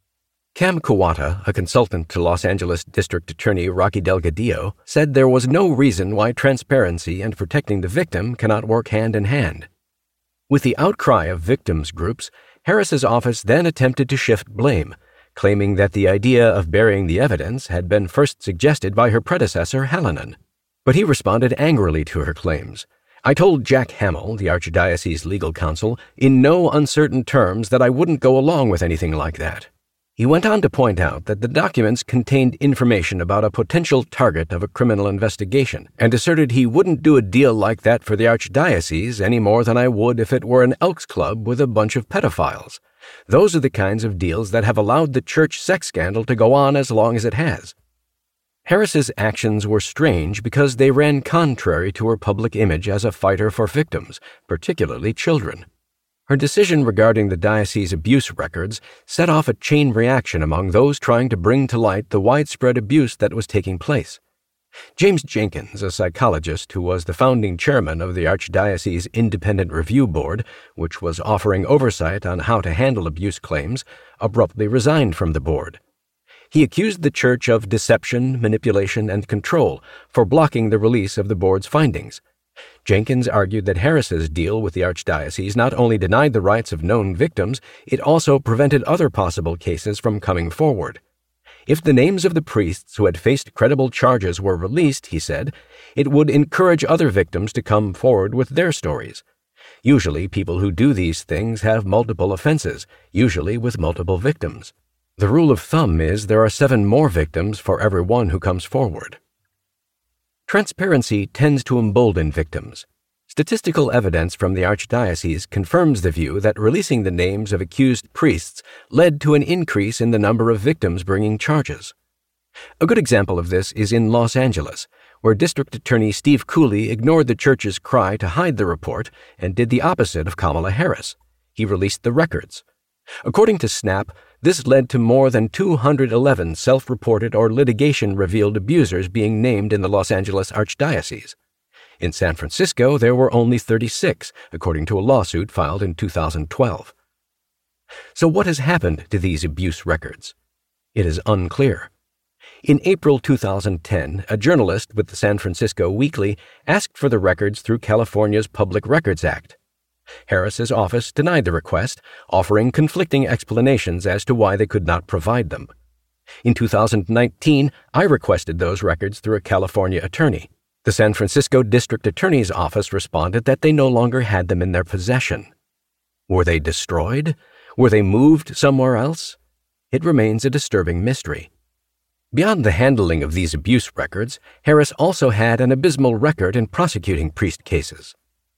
Cam Kawata, a consultant to Los Angeles District Attorney Rocky Delgadillo, said there was no reason why transparency and protecting the victim cannot work hand in hand. With the outcry of victims groups, Harris's office then attempted to shift blame, claiming that the idea of burying the evidence had been first suggested by her predecessor, Hallinan. But he responded angrily to her claims. "I told Jack Hamill, the Archdiocese legal counsel, in no uncertain terms that I wouldn't go along with anything like that." He went on to point out that the documents contained information about a potential target of a criminal investigation, and asserted he wouldn't do a deal like that for the Archdiocese any more than I would if it were an Elks Club with a bunch of pedophiles. Those are the kinds of deals that have allowed the church sex scandal to go on as long as it has. Harris's actions were strange because they ran contrary to her public image as a fighter for victims, particularly children. Her decision regarding the diocese abuse records set off a chain reaction among those trying to bring to light the widespread abuse that was taking place. James Jenkins, a psychologist who was the founding chairman of the Archdiocese Independent Review Board, which was offering oversight on how to handle abuse claims, abruptly resigned from the board. He accused the church of deception, manipulation, and control for blocking the release of the board's findings. Jenkins argued that Harris's deal with the Archdiocese not only denied the rights of known victims, it also prevented other possible cases from coming forward. If the names of the priests who had faced credible charges were released, he said, it would encourage other victims to come forward with their stories. Usually, people who do these things have multiple offenses, usually with multiple victims. The rule of thumb is there are seven more victims for every one who comes forward. Transparency tends to embolden victims. Statistical evidence from the Archdiocese confirms the view that releasing the names of accused priests led to an increase in the number of victims bringing charges. A good example of this is in Los Angeles, where District Attorney Steve Cooley ignored the church's cry to hide the report and did the opposite of Kamala Harris. He released the records. According to SNAP, this led to more than two hundred eleven self-reported or litigation-revealed abusers being named in the Los Angeles Archdiocese. In San Francisco, there were only thirty-six, according to a lawsuit filed in two thousand twelve. So what has happened to these abuse records? It is unclear. In April two thousand ten, a journalist with the San Francisco Weekly asked for the records through California's Public Records Act. Harris's office denied the request, offering conflicting explanations as to why they could not provide them. In two thousand nineteen, I requested those records through a California attorney. The San Francisco District Attorney's Office responded that they no longer had them in their possession. Were they destroyed? Were they moved somewhere else? It remains a disturbing mystery. Beyond the handling of these abuse records, Harris also had an abysmal record in prosecuting priest cases.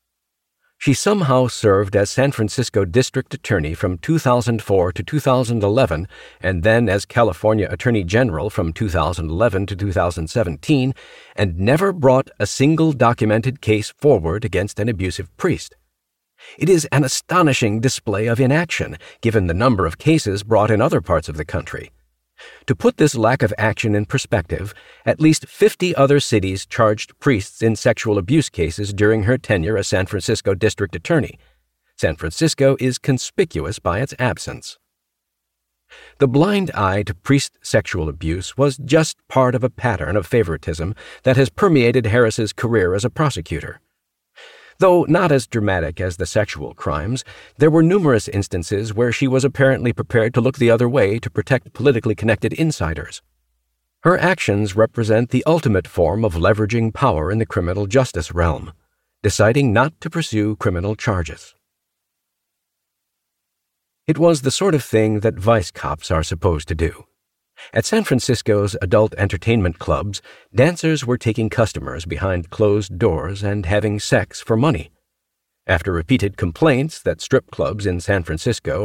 She somehow served as San Francisco District Attorney from two thousand four to two thousand eleven, and then as California Attorney General from two thousand eleven to two thousand seventeen, and never brought a single documented case forward against an abusive priest. It is an astonishing display of inaction, given the number of cases brought in other parts of the country. To put this lack of action in perspective, at least fifty other cities charged priests in sexual abuse cases during her tenure as San Francisco District Attorney. San Francisco is conspicuous by its absence. The blind eye to priest sexual abuse was just part of a pattern of favoritism that has permeated Harris's career as a prosecutor. Though not as dramatic as the sexual crimes, there were numerous instances where she was apparently prepared to look the other way to protect politically connected insiders. Her actions represent the ultimate form of leveraging power in the criminal justice realm, deciding not to pursue criminal charges. It was the sort of thing that vice cops are supposed to do. At San Francisco's adult entertainment clubs, dancers were taking customers behind closed doors and having sex for money. After repeated complaints that strip clubs in San Francisco